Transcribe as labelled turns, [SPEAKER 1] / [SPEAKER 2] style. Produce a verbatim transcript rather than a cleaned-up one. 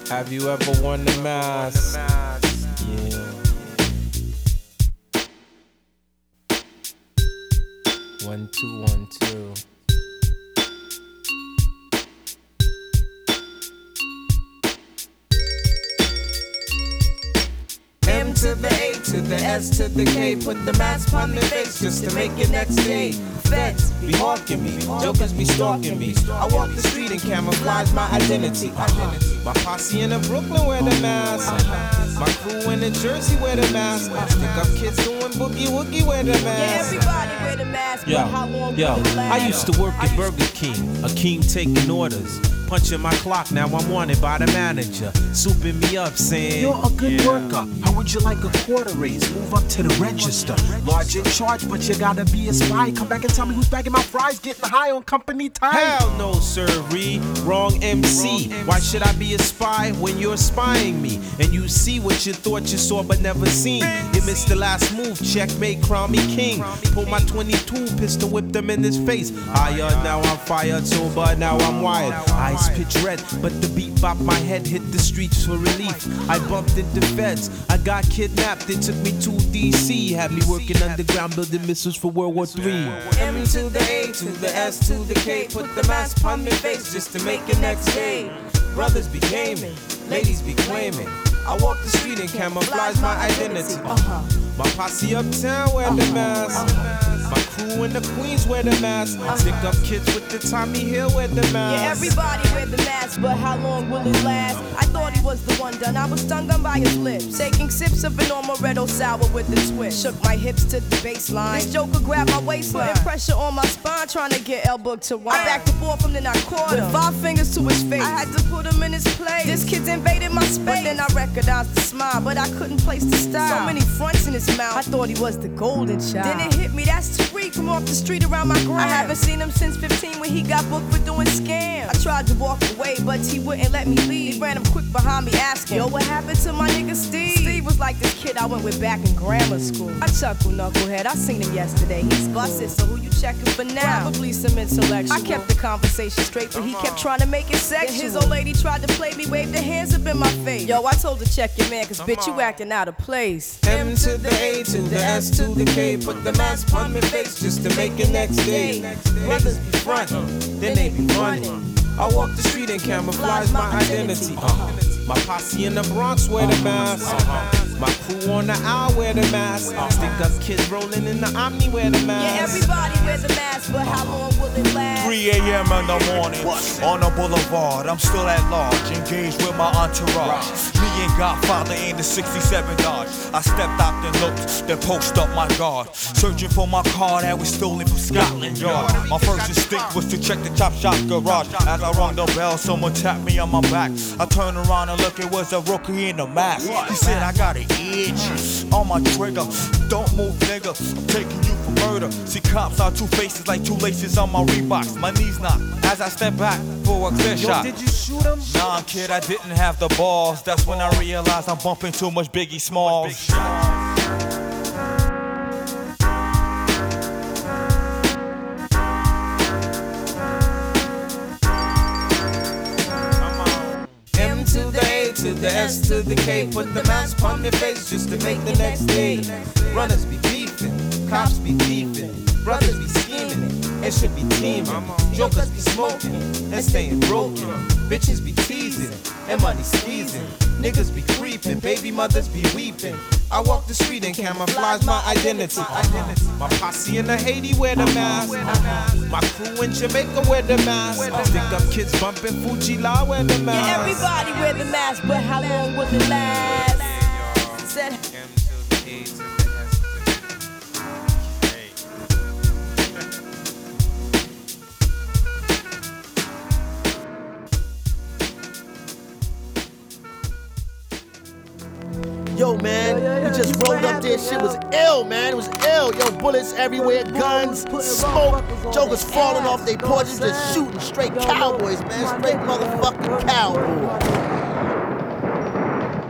[SPEAKER 1] Have you ever worn the mask? Yeah. One, two, one, two.
[SPEAKER 2] M to the A to the S to the K. Put the mask on their face just to make it next day. Feds be hawking me, jokers be stalking me. I walk the street and camouflage my identity.
[SPEAKER 1] My posse in the Brooklyn wear the mask. My crew in the Jersey wear the mask. Stick up kids doing boogie woogie wear the mask.
[SPEAKER 2] Yeah, everybody wear the mask.
[SPEAKER 3] Yo,
[SPEAKER 2] but how long
[SPEAKER 3] yo,
[SPEAKER 2] will it last?
[SPEAKER 3] I used to work at Burger King, a king taking orders. Punching my clock, now I'm wanted by the manager. Souping me up, saying,
[SPEAKER 4] you're a good
[SPEAKER 3] yeah.
[SPEAKER 4] worker. How would you like a quarter raise? Move up to the register. Large in charge, but you gotta be a spy. Come back and tell me who's bagging my fries, getting high on company time.
[SPEAKER 3] Hell no, sirree. Wrong M C. Why should I be a spy when you're spying me? And you see what you thought you saw but never seen. You missed the last move, checkmate, crown me king. Pull my twenty-two, pistol whip them in his face. Higher, now I'm fired, sober, now I'm wired. Eyes pitch red, but the beat bop my head hit the streets for relief. I bumped into feds, I got kidnapped, they took me to D C. Had me working underground building missiles for World War Three.
[SPEAKER 2] M to the A to the S to the K. Put the mask on their face just to make it next day. Brothers be gaming, ladies be claiming. I walk the street and camouflage my identity.
[SPEAKER 1] Uh-huh. My posse uptown wear the mask. My crew in the Queens wear the mask. Stick up kids with the Tommy Hill wear the mask.
[SPEAKER 2] Yeah, everybody wear the mask, but how long will it last? I thought he was the one done. I was stung on by his lips. Taking sips of an amaretto sour with a twist. Shook my hips to the baseline. This joker grabbed my waistline. Putting pressure on my spine, trying to get elbow to wine. I backed and forth from then I caught him. With five fingers to his face. I had to put him in his place. This kid's invaded my space. But then I recognized the smile, but I couldn't place the style. So many fronts in his mouth. I thought he was the golden child. Then it hit me, that's Tariq from off the street around my gram. I haven't seen him since fifteen when he got booked for doing scams. I tried to walk away, but he wouldn't let me leave. He ran him quick behind me asking, yo, what happened to my nigga Steve? Steve was like this kid I went with back in grammar school. I chuckled, knucklehead, I seen him yesterday. He's busted, so who you checking for now? Probably some intellectual. I kept the conversation straight, but he kept trying to make it sexual. Then his old lady tried to play me, waved her hands up in my face. Yo, I told her check your man, cause bitch, you acting out of place.
[SPEAKER 1] M to the A to the S to the K. Put the mask on my face just to make it next day. Brothers be frontin', then they be running. I walk the street and camouflage my identity. Uh-huh. My posse in the Bronx wear the mask. Uh-huh. My crew on the aisle wear the mask. Uh-huh. Stick up kids rolling in the Omni wear the mask.
[SPEAKER 2] Yeah, everybody wear the mask, but how long will it last?
[SPEAKER 5] three a.m. in the morning, on the boulevard, I'm still at large, engaged with my entourage. Me and Godfather in the sixty-seven Dodge. I stepped out and looked, then post up my guard. Searching for my car that was stolen from Scotland Yard. My first instinct was to check the Chop Shop garage. As I rung the bell, someone tapped me on my back. I turned around and looked, it was a rookie in the mask. He said, I got an itch on my trigger. Don't move, nigga, I'm taking you for murder. See, cops are two faces like two laces on my Reeboks. My knees knock as I step back for a clear
[SPEAKER 4] Yo,
[SPEAKER 5] shot.
[SPEAKER 4] did you shoot him?
[SPEAKER 5] Nah, kid, I didn't have the balls. That's when I realized I'm bumping too much Biggie Smalls.
[SPEAKER 1] M to the A to the S to the K. Put the mask on their face just to make the next day. Runners be beefing, cops be thieving, brothers be scheming, it should be teaming. Jokers be smoking and staying broken. Bitches be teasing and money squeezing. Niggas be creeping, baby mothers be weeping. I walk the street and camouflage my identity. My posse in the Haiti wear the mask. My crew in Jamaica wear the mask. Stick up kids bumping Fuji La wear the mask.
[SPEAKER 2] Yeah, everybody wear the mask, but how long will it last? Said,
[SPEAKER 6] Yo, man, we just rolled up there. Shit was ill, man. It was ill. Yo, bullets everywhere, guns, smoke, jokers falling off their porches, just shooting straight cowboys, man. Straight motherfucking cowboys.